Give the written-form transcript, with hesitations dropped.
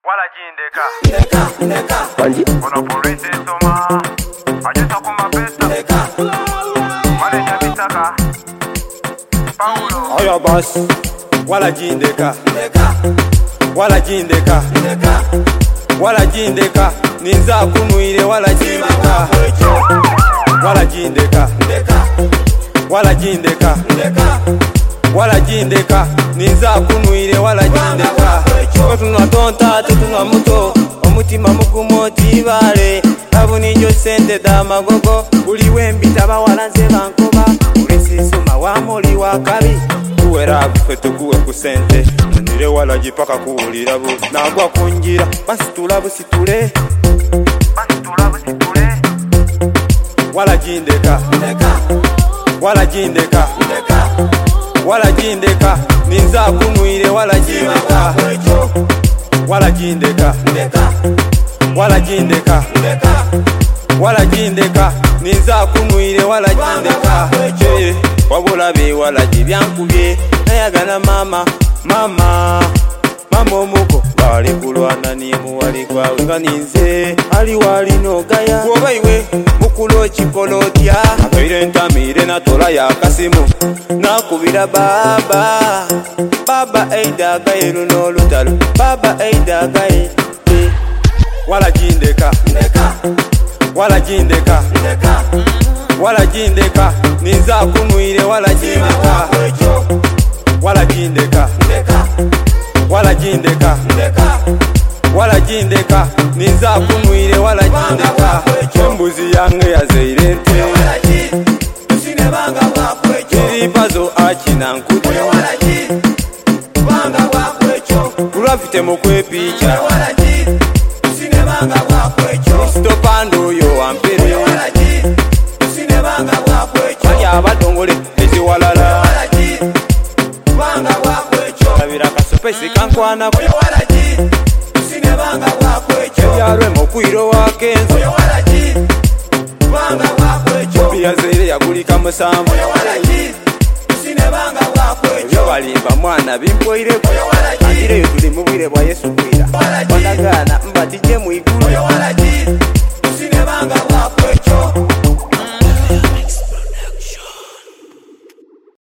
Wala jindeka Ono polisi soma Ajeta kuma pesa Wale nyabitaka Paulo Oyo boss Wala jindeka Wala jindeka Ninza kunuire wala jindeka Wala jindeka Wala jindeka Ninza kunuire wala jindeka Tunwa tonta tunwa muto Omutima mukumoti bale Abuni njo sente da magogo Uli wembita bawala nze bankoba Ulisi suma wa moli wa kabi Kuwera bufetu kuwe kusente Nire wala jipaka kuulira bu Nagwa kunjira Basitula busitule Wala jindeka Wala jindeka Ninza kunuire wala jindeka Wala jindeka Ninza kunuire wala jindeka Wabula be wala jibyankubye Nayagana mama omuko bali kulwana ni muwali gwawe nga ninze ali wali nogaya woba iwe mukulo chikolotya akabire ntamire natola ya kasimu nakubira baba eida gairo no lutalo baba eida gairo wala jindeka ninza kunuire wala jindeka ninza kunuire wala jindeka embuzi yange yazeire nte kiripazo akina nkuti kulwafite mukwepicha stopando yo wampere bali abadongole eziwalala abira kasopesi kankwana Yarwe mokwiro wakenzo Biyazeire yagulika musambu Yo balimba mwana bimpoire Andire yutuli mubwire bwa Yesu kwira Bandagana mbati je muiga